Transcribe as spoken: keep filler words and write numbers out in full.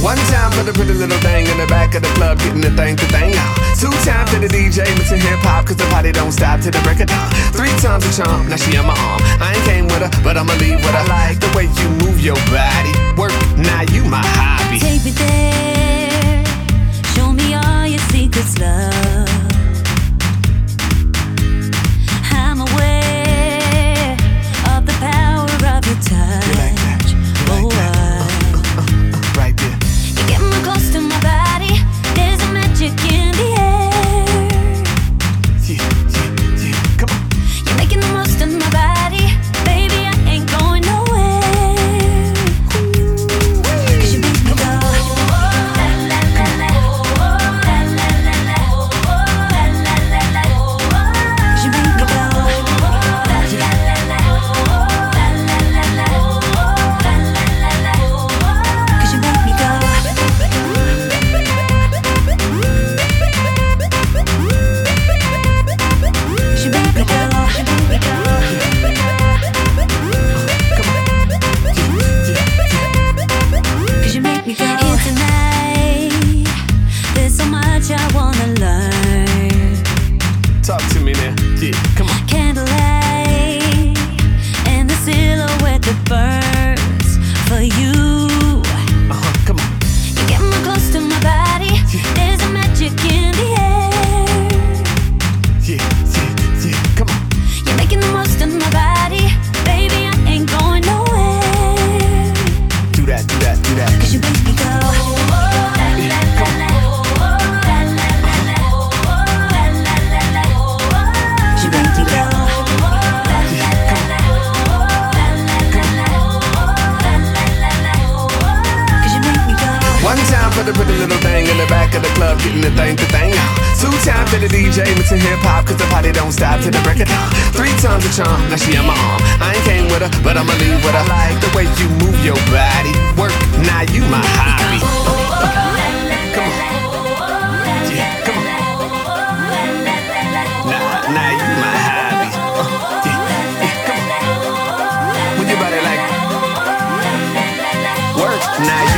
One time for the pretty little thing in the back of the club, getting the thing to thing out. Two times for the D J mixing hip hop, cause the party don't stop till the break of dawn. Three times a charm, now she on my arm. I ain't came with her, but I'ma leave with her. I like the way you move your body. Work, now you my hobby. Take me there, show me all your secrets, love. I'm aware of the power of your touch. You like that? You like oh, that? Uh, uh, uh, uh, right there. You get more close to my body. There's a magic in the air. Yeah, yeah, yeah. Come on. You're making the most of my body. Baby, I ain't going nowhere. Cause you make me go la la la la, la la la la, la la la la. Cause you make me go la la la la, la la la la, la la la la. Cause you make me go. Cause you make me go. Cause you make me go. Here tonight, there's so much I wanna learn. Talk to me now. Yeah, come on. Candlelight and the silhouette that burns for you. Uh-huh, come on. You get more close to my body. There's a magic in the air. Yeah, yeah, yeah. Come on. You're making the most of my body. Baby, I ain't going nowhere. Do that, do that, do that. Cause you make me go la la la la, la la la la, la la la la. Cause you make me go la la la la, la la la la, la la la la. Cause you make me go. One time for the pretty little thing in the back of the club, getting the thing to thing out. Two times for the D J mixing hip hop, cause the party don't stop till the break of dawn. Three times a charm, now she on my arm. I ain't came with her, but I'ma leave with her. I like the way you move your body. Work, now you my hobby. Come on. Yeah, come on. Nah, now you my hobby. Uh, yeah, yeah, come on. When your body like work, now